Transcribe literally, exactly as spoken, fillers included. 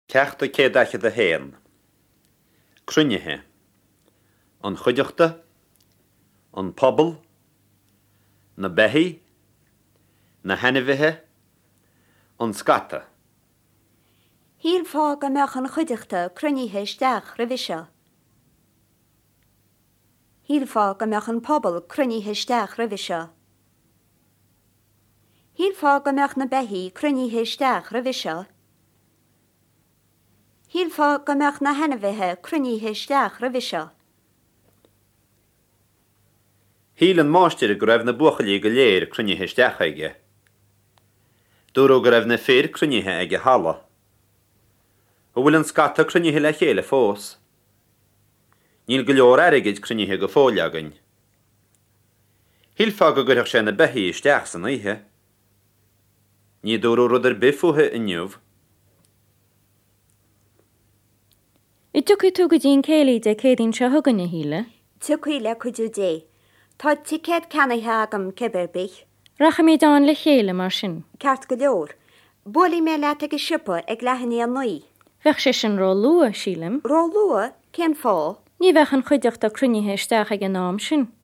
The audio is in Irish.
Ceachta céadacha a héan. Crunnithe. An chuideachta, an pobl, na bethi, na henimhithe, an scata. Híl fá go meach an chuideachta cruníthe isteach ra bhise. Híl fá go meach an pobl cruníthe isteach ra bhise. Híl fá go meach na bethi cruníthe isteach ra bhise. Híl fá go meach na henimhithe cruníthe isteach ra bhise. Híl an máistir go raibh na buachalaí go léir crunithe isteach aige. Dúró go raibh na fér crunithe aige hala. Ó bhfuil an scata crunithe le chéile fós. Níl go leor airigid crunithe go fóile againn. Híl fá go gurthach sé na bethi isteach san oithe. Ní dúró rud ar bifuthe inniuh. I dúcha tú go dtíon céalaí de céadaín se thugann na híle? Tucaile chuidú dé. Tá ticéad ceannaithe agam ceberbich. Racha mé dáin le chéile mar sin. Ceart go leor. Bolaí mé leat ag sipa ag lehanní an nuí. Bheith sé sin rá lua sílim? Rá lua, cén fá? Ní bheith an chuideachta crunithe isteach ag an nám sin.